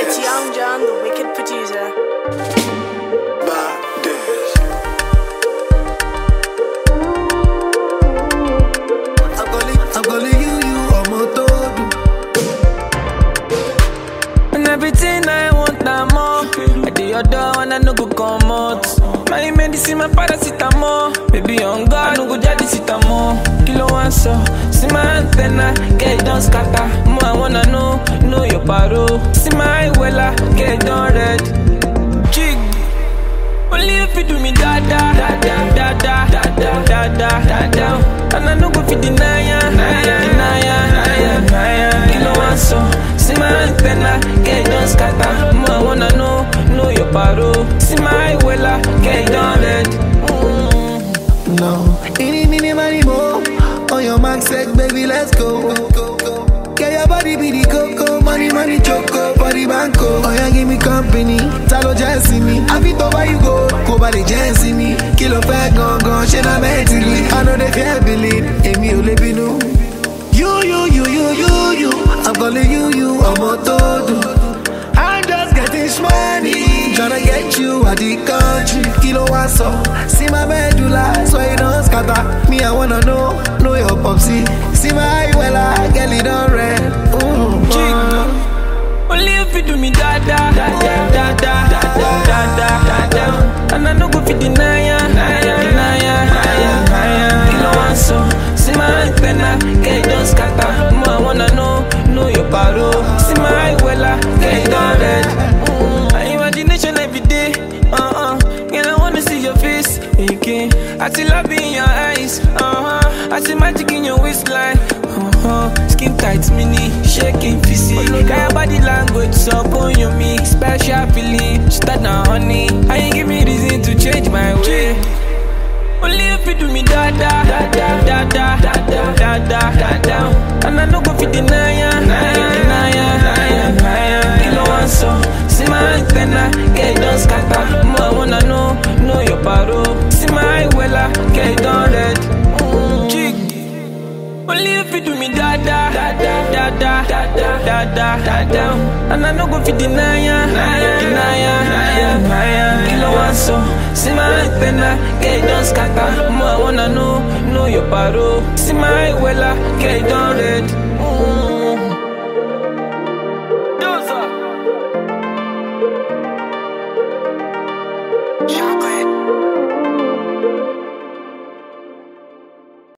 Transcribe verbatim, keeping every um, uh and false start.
It's Young John, the wicked producer. Baddest. I'm calling, I'm calling you, you are my toad. And everything I want, I'm more. I do your door and I no go come out. My medicine, my paracetamol. Baby, on God, I no go jadi sitamo. Kilo one so, see my antenna, get it done scatter. More I wanna know, know your paro. See my wella, get it done red. Jig, only if you do me da da da da da da da da da da da. And I no go fit deny ya, deny ya, deny ya, deny ya. Kilo one so, see my antenna, get it done scatter. More I wanna know, know your paro. See my wella, get it done red. No, any mini money more. On your mark, set, baby, let's go. Get your body be the coco, money, money, choco, body banco. Oh yeah, give me company, talo just me. I fit over you go, go by the just me. Kilo fat gone gone, shit I'm mentally. I know they can't believe, Amy Olebino. You, you, you, you, you, you. I'm calling you, you, I'm a todo. I'm just getting money, tryna get you out the country. Kilo one so, see my medulla, so you don't scatter. Me I wanna know, know your popsy. See my wella, girl it on red. Ooh, uh. Only if you do me da da da da da da da da da da da. And I no go fit deny ya, deny ya, deny ya, deny ya. Kilo one so, see my antenna, get it done scatter. More I wanna know, know your paro. See my wella, get it done red. My imagination every day, uh-uh. Girl, I wanna see your face again. I see love in your eyes, uh-huh. I see magic in your waistline, uh-huh. Skin tight, mini, shaking physique. Got your body language, so on your mix. Special feeling, start now, honey. I ain't give me reason to change my way. Only if you do me da da da da da da da da da da da. And I no go fit deny ya, deny ya, deny ya, deny ya. Kilo one so, see my antenna, get it done scatter. More I wanna know, know your paro. See my wella, get it done red. Jig, only if you do me da da da da da da da da da da da. And I no go fit deny ya, deny ya, deny ya, deny ya. Kilo one so, see my antenna, get it done scatter. More I wanna know, know your paro. See my wella, get it done red.